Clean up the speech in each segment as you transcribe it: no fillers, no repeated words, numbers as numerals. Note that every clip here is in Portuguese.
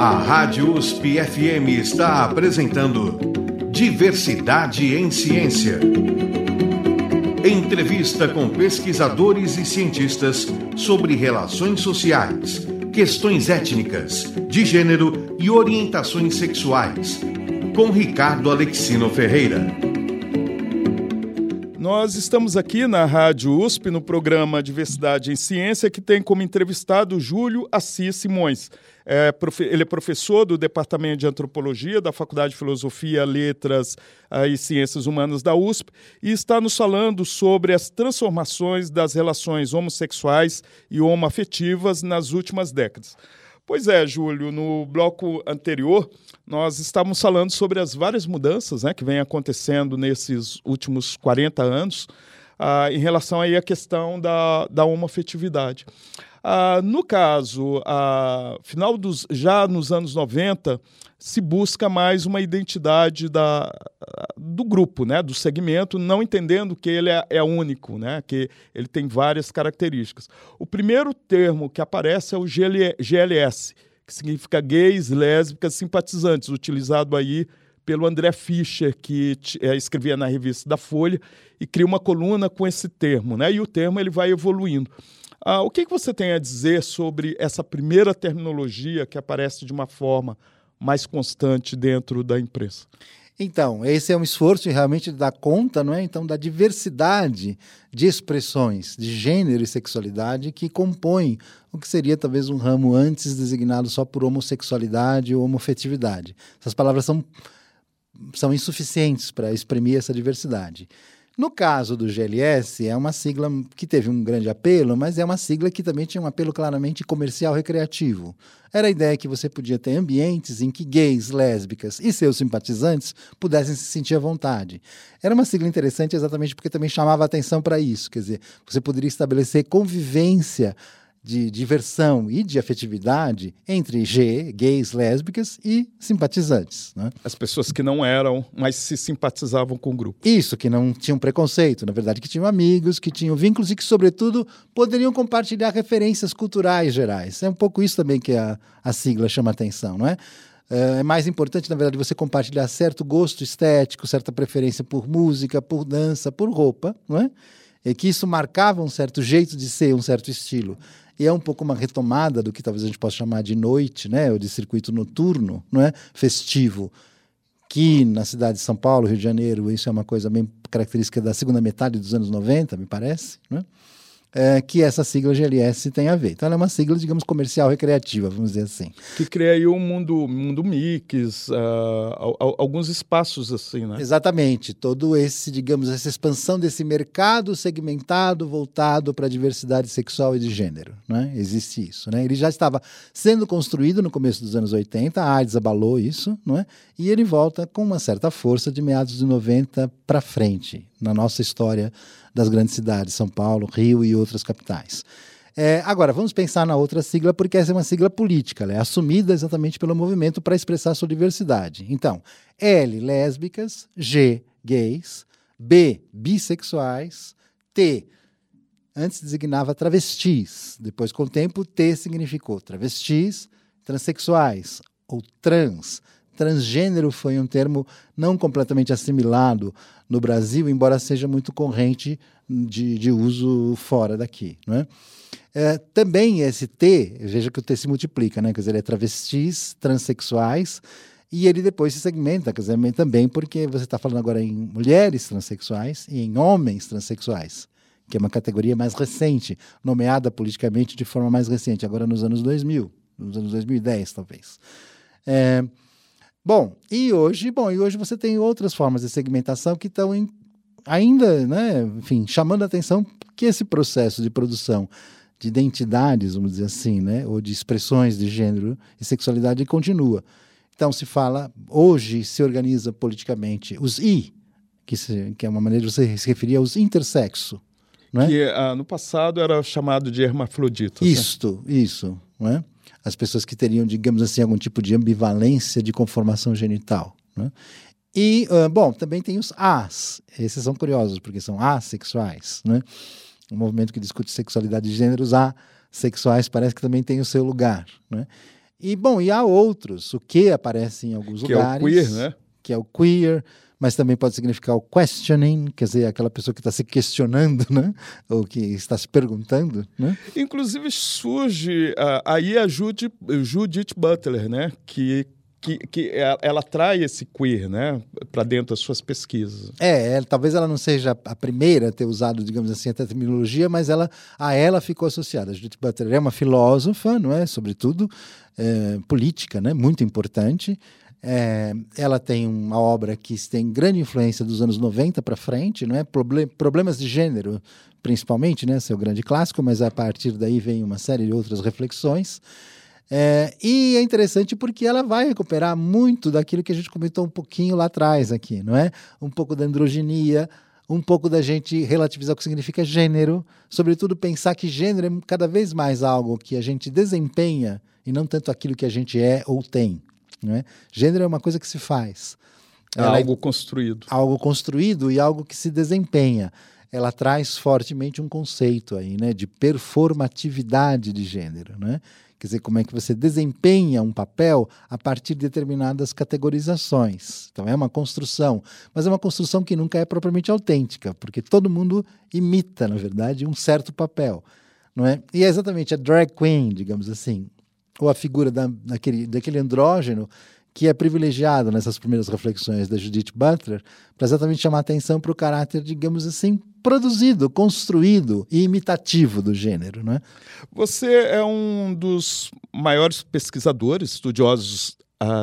A Rádio USP-FM está apresentando Diversidade em Ciência. Entrevista com pesquisadores e cientistas sobre relações sociais, questões étnicas, de gênero e orientações sexuais. Com Ricardo Alexino Ferreira. Nós estamos aqui na Rádio USP, no programa Diversidade em Ciência, que tem como entrevistado Júlio Assis Simões. Ele é professor do Departamento de Antropologia da Faculdade de Filosofia, Letras e Ciências Humanas da USP e está nos falando sobre as transformações das relações homossexuais e homoafetivas nas últimas décadas. Pois é, Júlio, no bloco anterior nós estávamos falando sobre as várias mudanças, que vêm acontecendo nesses últimos 40 anos em relação aí à questão da homoafetividade. No caso, já nos anos 90, se busca mais uma identidade do grupo, do segmento, não entendendo que ele é único, que ele tem várias características. O primeiro termo que aparece é o GLS, que significa gays, lésbicas, simpatizantes, utilizado aí pelo André Fischer, que escrevia na revista da Folha e cria uma coluna com esse termo, e o termo ele vai evoluindo. O que você tem a dizer sobre essa primeira terminologia que aparece de uma forma mais constante dentro da imprensa? Então, esse é um esforço de realmente dar conta, então, da diversidade de expressões de gênero e sexualidade que compõem o que seria talvez um ramo antes designado só por homossexualidade ou homofetividade. Essas palavras são insuficientes para exprimir essa diversidade. No caso do GLS, é uma sigla que teve um grande apelo, mas é uma sigla que também tinha um apelo claramente comercial recreativo. Era a ideia que você podia ter ambientes em que gays, lésbicas e seus simpatizantes pudessem se sentir à vontade. Era uma sigla interessante exatamente porque também chamava atenção para isso, quer dizer, você poderia estabelecer convivência de diversão e de afetividade entre gays, lésbicas e simpatizantes. As pessoas que não eram, mas se simpatizavam com o grupo. Isso, que não tinham preconceito, na verdade, que tinham amigos, que tinham vínculos e que, sobretudo, poderiam compartilhar referências culturais gerais. É um pouco isso também que a sigla chama atenção, não é? É mais importante, na verdade, você compartilhar certo gosto estético, certa preferência por música, por dança, por roupa, não é? E que isso marcava um certo jeito de ser, um certo estilo. E é um pouco uma retomada do que talvez a gente possa chamar de noite, ou de circuito noturno, festivo, que na cidade de São Paulo, Rio de Janeiro, isso é uma coisa bem característica da segunda metade dos anos 90, me parece, que essa sigla GLS tem a ver. Então, ela é uma sigla, digamos, comercial recreativa, vamos dizer assim. Que cria aí um mundo mix, alguns espaços assim, Exatamente. Todo essa expansão desse mercado segmentado, voltado para a diversidade sexual e de gênero, Existe isso, Ele já estava sendo construído no começo dos anos 80, a AIDS abalou isso, E ele volta com uma certa força de meados de 90 para frente, na nossa história das grandes cidades, São Paulo, Rio e outras capitais. Agora, vamos pensar na outra sigla, porque essa é uma sigla política, ela é assumida exatamente pelo movimento para expressar sua diversidade. Então, L, lésbicas, G, gays, B, bissexuais, T, antes designava travestis, depois, com o tempo, T significou travestis, transexuais ou Transgênero foi um termo não completamente assimilado no Brasil, embora seja muito corrente de uso fora daqui. Também esse T, veja que o T se multiplica, quer dizer, ele é travestis, transexuais, e ele depois se segmenta, quer dizer, também porque você está falando agora em mulheres transexuais e em homens transexuais, que é uma categoria mais recente, nomeada politicamente de forma mais recente, agora nos anos 2000, nos anos 2010, talvez. E hoje você tem outras formas de segmentação que estão ainda, chamando a atenção que esse processo de produção de identidades, vamos dizer assim, ou de expressões de gênero e sexualidade continua. Então hoje se organiza politicamente os I, que é uma maneira de você se referir aos intersexo. Que no passado era chamado de hermafroditas. Isso, as pessoas que teriam, digamos assim, algum tipo de ambivalência de conformação genital. E, também tem os As. Esses são curiosos, porque são assexuais. Um movimento que discute sexualidade de gêneros assexuais parece que também tem o seu lugar. E, bom, e há outros. O que aparece em alguns lugares. Que é o queer, né? Que é o queer, mas também pode significar o questioning, quer dizer, aquela pessoa que está se questionando, né? Ou que está se perguntando, né? Inclusive surge aí a Judith Butler, né? Que ela traz esse queer, né, para dentro das suas pesquisas. Talvez ela não seja a primeira a ter usado, digamos assim, a terminologia, mas ela ficou associada. A Judith Butler é uma filósofa, não é? Sobretudo política, né? Muito importante. Ela tem uma obra que tem grande influência dos anos 90 para frente, não é? Problemas de gênero, principalmente, né? Seu grande clássico, mas a partir daí vem uma série de outras reflexões. E é interessante porque ela vai recuperar muito daquilo que a gente comentou um pouquinho lá atrás aqui, não é? Um pouco da androginia, um pouco da gente relativizar o que significa gênero, sobretudo pensar que gênero é cada vez mais algo que a gente desempenha e não tanto aquilo que a gente é ou tem, não é? Gênero é uma coisa que se faz. Algo construído. Algo construído e algo que se desempenha. Ela traz fortemente um conceito aí, né, de performatividade de gênero, né? Quer dizer, como é que você desempenha um papel a partir de determinadas categorizações. Então, é uma construção, mas é uma construção que nunca é propriamente autêntica, porque todo mundo imita, na verdade, um certo papel, não é? E é exatamente a drag queen, digamos assim, ou a figura daquele andrógeno que é privilegiado nessas primeiras reflexões da Judith Butler para exatamente chamar a atenção para o caráter, digamos assim, produzido, construído e imitativo do gênero, não é? Você é um dos maiores pesquisadores, estudiosos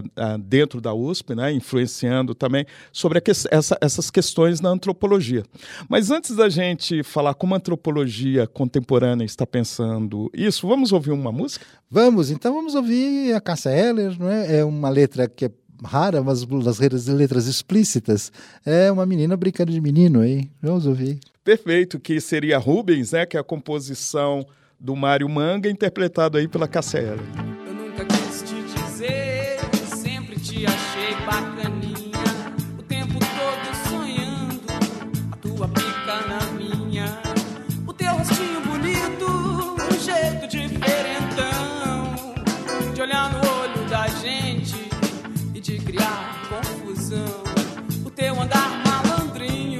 dentro da USP, né, influenciando também sobre essas questões na antropologia. Mas antes da gente falar como a antropologia contemporânea está pensando isso, vamos ouvir uma música? Vamos ouvir a Cássia Eller, não é? É uma letra que é rara, mas nas letras explícitas, é uma menina brincando de menino aí. Vamos ouvir. Perfeito, que seria Rubens, né, que é a composição do Mário Manga, interpretado aí pela Cássia Eller. Eu nunca quis te dizer, sempre te achei bacaninha, o tempo todo sonhando, a tua pica na minha, o teu rostinho bonito, um jeito diferentão, de olhar no olho da gente e de criar confusão, o teu andar malandrinho,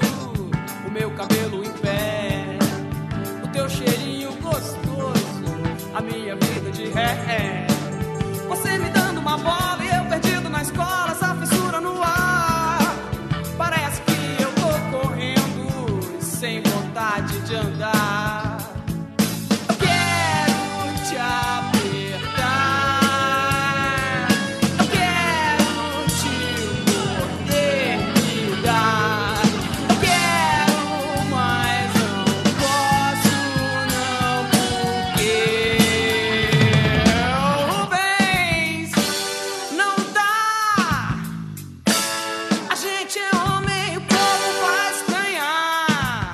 o meu cabelo em pé, o teu cheirinho gostoso, a minha vida de ré. Você me dando uma bola e eu perdido na escola, essa fissura no ar. Parece que eu tô correndo sem vontade de andar. Eu quero te apertar, eu quero te morder, me dar. Eu quero, mas não posso não, porque Rubens, não dá. A gente é homem, o povo vai estranhar.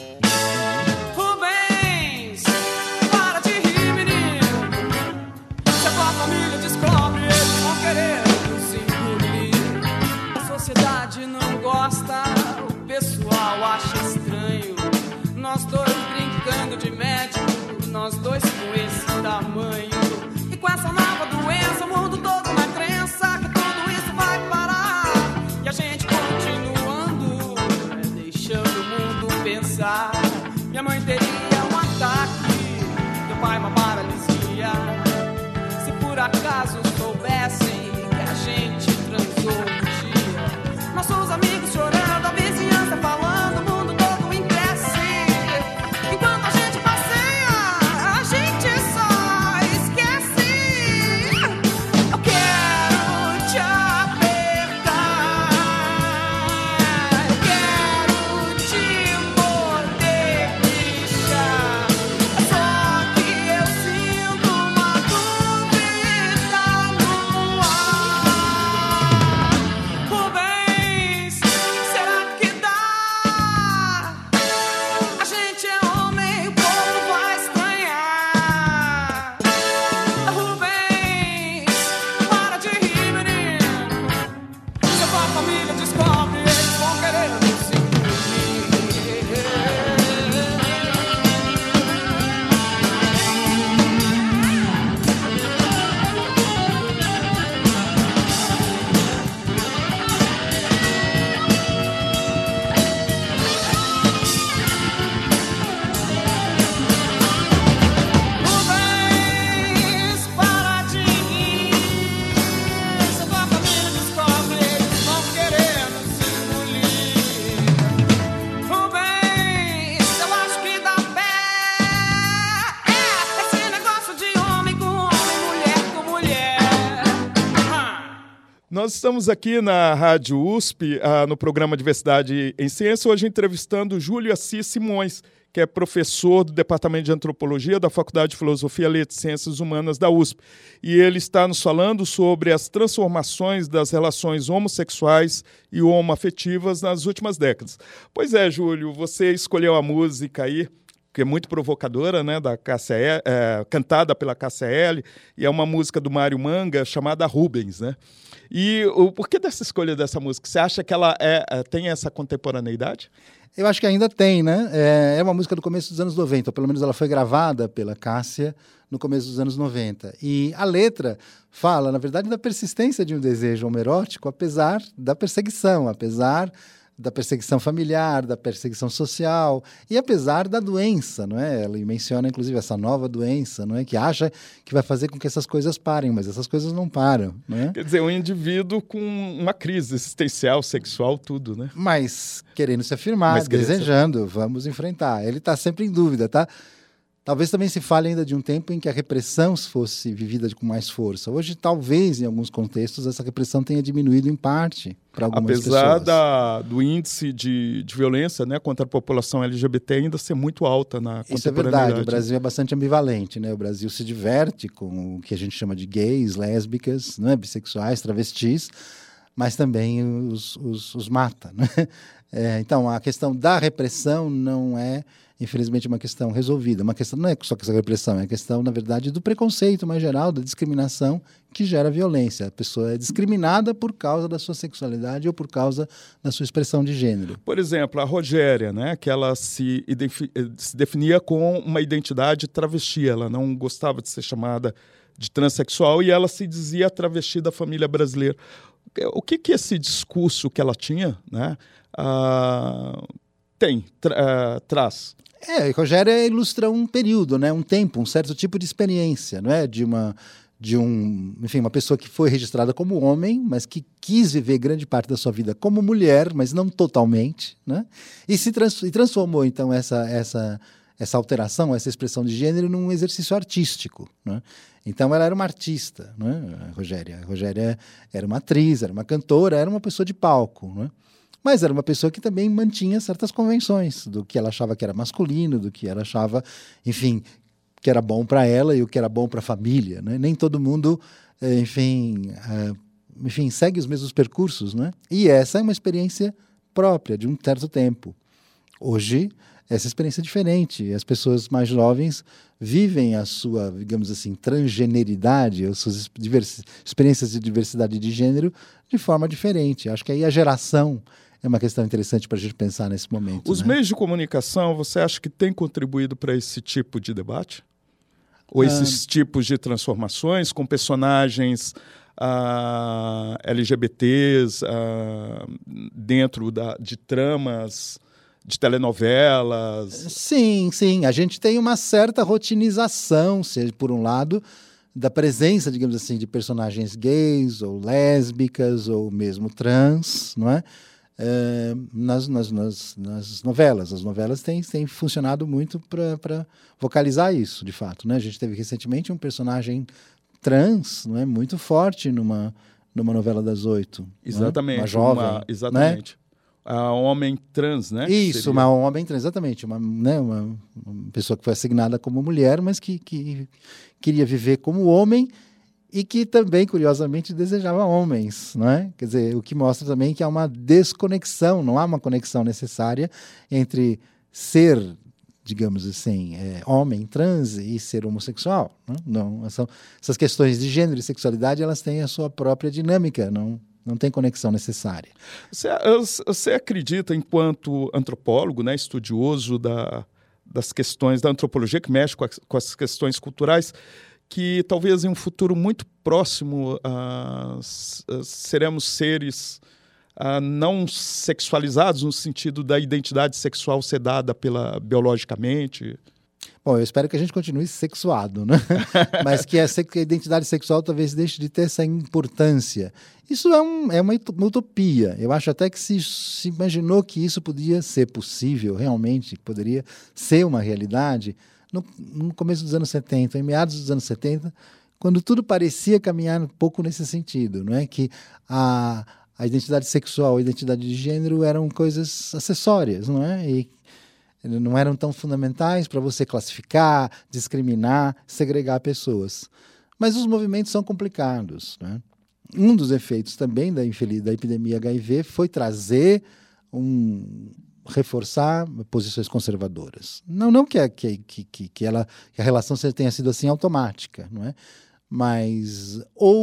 Rubens, para de rir, menino. Se a tua família descobre, eles vão querer nos engolir. A sociedade não gosta, o pessoal acha estranho. Nós dois brincando de médico, nós dois com esse tamanho. E com essa nova doença, o mundo todo na crença que tudo isso vai parar. E a gente continuando, deixando o mundo pensar. Minha mãe teria um ataque, meu pai uma paralisia. Se por acaso soubessem que a gente transou um dia, nossos amigos chorando, a vizinhança falando, o mundo todo embrece. Enquanto a gente passeia, a gente só esquece. Eu quero te apertar, eu quero te morder, bicha. Só que eu sinto uma dúvida no ar. Rubens, Nós estamos aqui na Rádio USP, no programa Diversidade em Ciência, hoje entrevistando Júlio Assis Simões, que é professor do Departamento de Antropologia da Faculdade de Filosofia, Letras e Ciências Humanas da USP. E ele está nos falando sobre as transformações das relações homossexuais e homoafetivas nas últimas décadas. Pois é, Júlio, você escolheu a música aí, que é muito provocadora, né, da KCL, cantada pela KCL, e é uma música do Mário Manga chamada Rubens, né? E o porquê dessa escolha dessa música? Você acha que ela tem essa contemporaneidade? Eu acho que ainda tem, né? É uma música do começo dos anos 90, ou pelo menos ela foi gravada pela Cássia no começo dos anos 90. E a letra fala, na verdade, da persistência de um desejo homoerótico, apesar da perseguição familiar, da perseguição social e apesar da doença, não é? Ela menciona, inclusive, essa nova doença, não é? Que acha que vai fazer com que essas coisas parem, mas essas coisas não param, não é? Quer dizer, um indivíduo com uma crise existencial, sexual, tudo, né? Mas querendo se afirmar, desejando, vamos enfrentar. Ele está sempre em dúvida, tá? Talvez também se fale ainda de um tempo em que a repressão fosse vivida com mais força. Hoje, talvez, em alguns contextos, essa repressão tenha diminuído em parte para algumas pessoas. Apesar do índice de violência, né, contra a população LGBT ainda ser muito alta na contemporaneidade. Isso é verdade. O Brasil é bastante ambivalente, né? O Brasil se diverte com o que a gente chama de gays, lésbicas, né, bissexuais, travestis, mas também os mata, né? Então, a questão da repressão não é, infelizmente, uma questão resolvida. Uma questão, não é só questão da repressão, é a questão, na verdade, do preconceito mais geral, da discriminação que gera violência. A pessoa é discriminada por causa da sua sexualidade ou por causa da sua expressão de gênero. Por exemplo, a Rogéria, né, que ela se definia com uma identidade travesti. Ela não gostava de ser chamada de transexual e ela se dizia travesti da família brasileira. O que esse discurso que ela tinha, né, traz? Rogéria ilustra um período, né, um tempo, um certo tipo de experiência, não é? Enfim, uma pessoa que foi registrada como homem, mas que quis viver grande parte da sua vida como mulher, mas não totalmente, né? E transformou, então, essa alteração, essa expressão de gênero num exercício artístico, né? Então, ela era uma artista, né? A Rogéria era uma atriz, era uma cantora, era uma pessoa de palco, né? Mas era uma pessoa que também mantinha certas convenções do que ela achava que era masculino, do que ela achava, enfim, que era bom para ela e o que era bom para a família, né? Nem todo mundo, enfim, segue os mesmos percursos, né? E essa é uma experiência própria de um certo tempo. Hoje, essa experiência é diferente. As pessoas mais jovens vivem a sua, digamos assim, transgeneridade, as suas experiências de diversidade de gênero de forma diferente. Acho que aí a geração é uma questão interessante para a gente pensar nesse momento. Os meios de comunicação, você acha que têm contribuído para esse tipo de debate? Ou esses tipos de transformações com personagens LGBTs dentro de tramas de telenovelas? Sim. A gente tem uma certa rotinização, seja por um lado, da presença, digamos assim, de personagens gays ou lésbicas ou mesmo trans, não é? Nas novelas. As novelas têm funcionado muito para vocalizar isso, de fato, né? A gente teve recentemente um personagem trans, não é, muito forte numa novela das 8. Exatamente. Uma jovem. Exatamente. Né? A homem trans, né? Isso, uma homem trans, exatamente. Uma pessoa que foi assignada como mulher, mas que queria viver como homem e que também, curiosamente, desejava homens, não é? Quer dizer, o que mostra também que há uma desconexão, não há uma conexão necessária entre ser, digamos assim, homem trans e ser homossexual. Não, essas questões de gênero e sexualidade, elas têm a sua própria dinâmica, não tem conexão necessária. Você acredita, enquanto antropólogo, né, estudioso das questões da antropologia, que mexe com as questões culturais, que talvez em um futuro muito próximo seremos seres não sexualizados, no sentido da identidade sexual ser dada biologicamente? Bom, eu espero que a gente continue sexuado, né? Mas que a identidade sexual talvez deixe de ter essa importância. Isso é uma utopia. Eu acho até que se imaginou que isso podia ser possível, realmente, que poderia ser uma realidade, no começo dos anos 70, em meados dos anos 70, quando tudo parecia caminhar um pouco nesse sentido, não é? Que a identidade sexual, a identidade de gênero eram coisas acessórias, não é? E não eram tão fundamentais para você classificar, discriminar, segregar pessoas. Mas os movimentos são complicados, né? Um dos efeitos também da epidemia HIV foi reforçar posições conservadoras. Não que a relação tenha sido assim automática, não é? Mas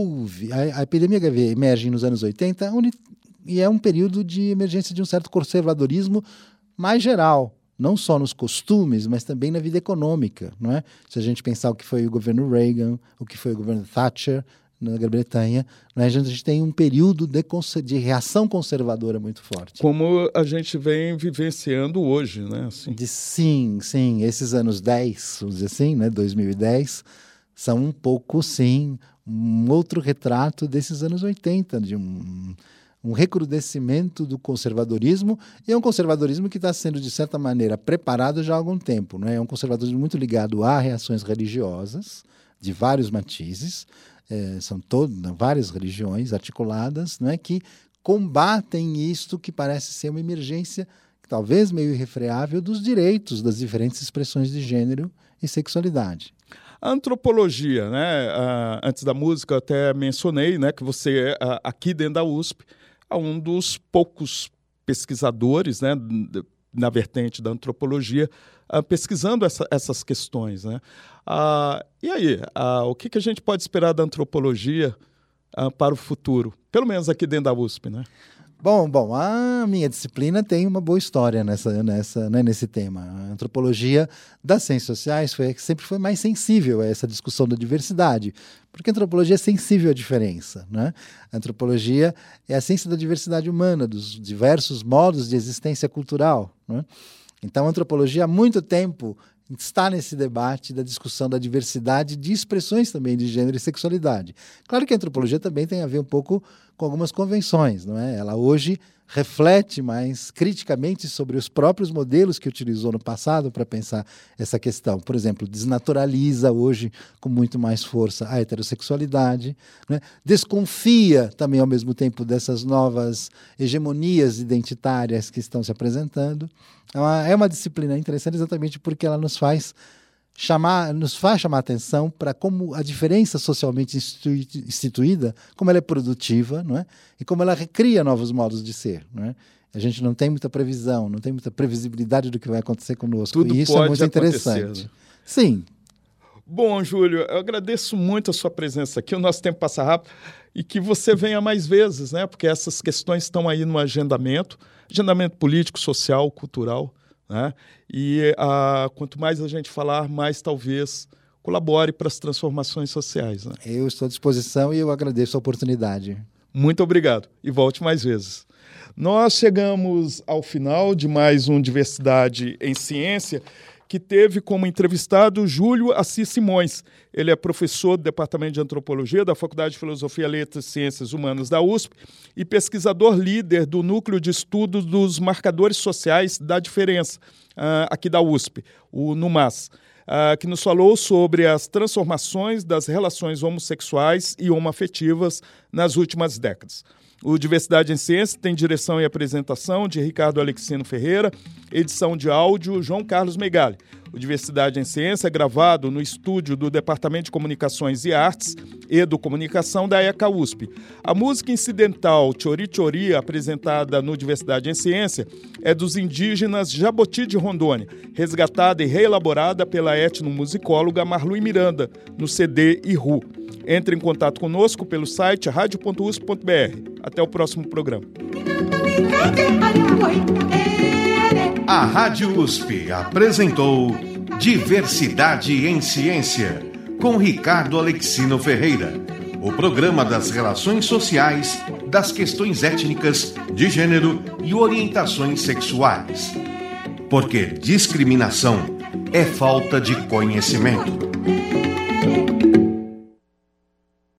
a epidemia HIV emerge nos anos 80 e é um período de emergência de um certo conservadorismo mais geral, não só nos costumes, mas também na vida econômica, não é? Se a gente pensar o que foi o governo Reagan, o que foi o governo Thatcher na Grã-Bretanha, a gente tem um período de reação conservadora muito forte. Como a gente vem vivenciando hoje, né? Assim. Sim. Esses anos 10, vamos dizer assim, né? 2010, são um pouco, sim, um outro retrato desses anos 80, de um recrudescimento do conservadorismo, e é um conservadorismo que está sendo, de certa maneira, preparado já há algum tempo, não é? É um conservadorismo muito ligado a reações religiosas, de vários matizes, são várias religiões articuladas, não é, que combatem isto que parece ser uma emergência, talvez meio irrefreável, dos direitos das diferentes expressões de gênero e sexualidade. A antropologia, né? Antes da música eu até mencionei, né, que você, aqui dentro da USP, é um dos poucos pesquisadores, né, na vertente da antropologia, pesquisando essas questões, né? E aí, o que a gente pode esperar da antropologia para o futuro? Pelo menos aqui dentro da USP, né? Bom, a minha disciplina tem uma boa história nesse tema. A antropologia das ciências sociais sempre foi mais sensível a essa discussão da diversidade, porque a antropologia é sensível à diferença, né? A antropologia é a ciência da diversidade humana, dos diversos modos de existência cultural, né? Então, a antropologia há muito tempo está nesse debate da discussão da diversidade de expressões também de gênero e sexualidade. Claro que a antropologia também tem a ver um pouco com algumas convenções, não é? Ela hoje reflete mais criticamente sobre os próprios modelos que utilizou no passado para pensar essa questão. Por exemplo, desnaturaliza hoje com muito mais força a heterossexualidade, né? Desconfia também ao mesmo tempo dessas novas hegemonias identitárias que estão se apresentando. É uma disciplina interessante exatamente porque ela nos faz chamar a atenção para como a diferença socialmente instituída, como ela é produtiva, não é? E como ela recria novos modos de ser, não é? A gente não tem muita previsão, não tem muita previsibilidade do que vai acontecer conosco. Tudo e isso pode é muito interessante. Acontecer, né? Sim. Bom, Júlio, eu agradeço muito a sua presença aqui. O nosso tempo passa rápido e que você venha mais vezes, né? Porque essas questões estão aí no agendamento político, social, cultural, né? E quanto mais a gente falar, mais talvez colabore para as transformações sociais, né? Eu estou à disposição e eu agradeço a oportunidade. Muito obrigado e volte mais vezes. Nós chegamos ao final de mais um Diversidade em Ciência, que teve como entrevistado Júlio Assis Simões. Ele é professor do Departamento de Antropologia da Faculdade de Filosofia, Letras e Ciências Humanas da USP e pesquisador líder do Núcleo de Estudos dos Marcadores Sociais da Diferença, aqui da USP, o NUMAS, que nos falou sobre as transformações das relações homossexuais e homoafetivas nas últimas décadas. O Diversidade em Ciência tem direção e apresentação de Ricardo Alexino Ferreira, edição de áudio João Carlos Megali. O Diversidade em Ciência é gravado no estúdio do Departamento de Comunicações e Artes e do Comunicação da ECA USP. A música incidental Chori Chori, apresentada no Diversidade em Ciência, é dos indígenas Jaboti de Rondônia, resgatada e reelaborada pela etnomusicóloga Marlui Miranda, no CD Iru. Entre em contato conosco pelo site radio.usp.br. Até o próximo programa. A Rádio USP apresentou Diversidade em Ciência, com Ricardo Alexino Ferreira. O programa das relações sociais, das questões étnicas, de gênero e orientações sexuais. Porque discriminação é falta de conhecimento.